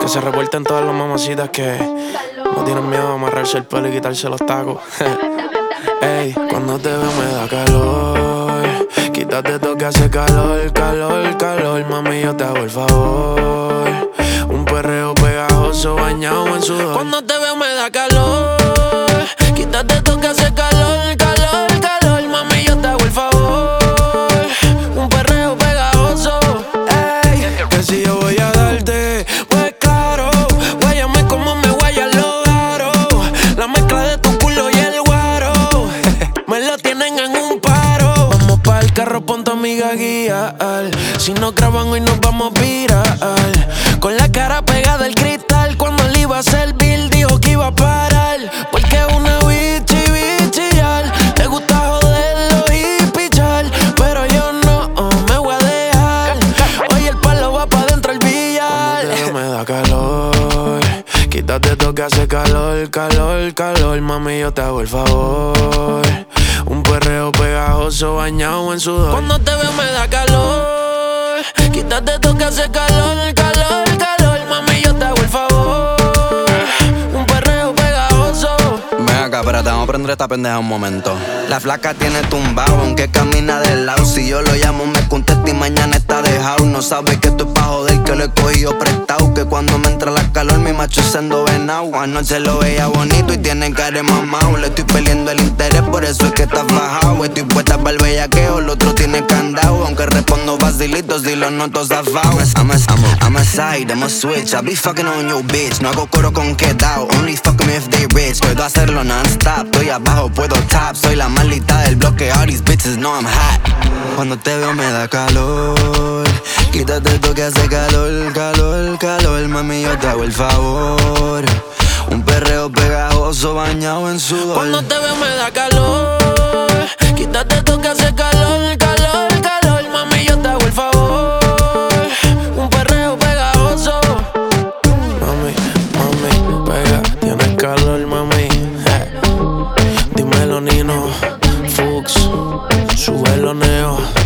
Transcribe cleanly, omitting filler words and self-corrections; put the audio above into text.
se revuelten todas las mamacitas que no tienen miedo a amarrarse el pelo y quitarse los tacos. Ey, cuando te veo me da calor. Quítate esto que hace calor, calor, calor. Mami, yo te hago el favor. Un perreo pegajoso bañado en sudor. Cuando te veo me da calor. Quítate esto que hace calor, calor, calor. Mami, yo te hago el favor. Un perreo pegajoso. Ey, que si yo voy a darte, pues claro, guáyame como me guayan los aros. La mezcla de tu culo y el guaro me lo tienen en un paro. Vamos pa'l carro, ponte amiga guía. Si nos graban hoy nos vamos a virar. Con la cara pegada al cristal. Cuando le iba a servir dijo que iba a parar. Porque una bichillar. Te gusta joderlo y pichar. Pero yo no me voy a dejar. Hoy el palo va pa' dentro el billar. Cuando te veo me da calor. Quítate esto que hace calor, calor, calor. Mami, yo te hago el favor. Un perreo pegajoso bañado en sudor. Cuando te veo me da calor. Quítate esto que hace calor, calor, calor. Mami, yo te hago el favor. Un perreo pegajoso. Ven acá, espérate, vamos a prender esta pendeja un momento. La flaca tiene tumbao, aunque camina de lado. Si yo lo llamo me contesta y mañana está dejado. No sabe que esto es pa' joder, que lo he cogido prestado. Que cuando me entra la calor mi macho siendo venado. Anoche lo veía bonito y tiene cara de mamao. Le estoy perdiendo el interés, por eso es que estás bajado. Estoy puesta para el bellaqueo, el otro tiene candado. Aunque respondo facilitos y los noto zafao. I'm a side, I'm a switch. I be fucking on your bitch. No hago coro con quedao, only fuck me if they rich. Puedo hacerlo non-stop, estoy abajo, puedo top. Soy la malita del bloque, all these bitches know I'm hot. Cuando te veo me da calor. Quítate esto que hace calor, calor, calor. Mami, yo te hago el favor. Un perreo pegajoso bañado en sudor. Cuando te veo me da calor. Quítate esto que hace calor, calor, calor. Mami, yo te hago el favor. Un perreo pegajoso. Mami, mami, pega, tienes calor, mami. Dímelo, Nino, Fuchs, súbelo, Neo.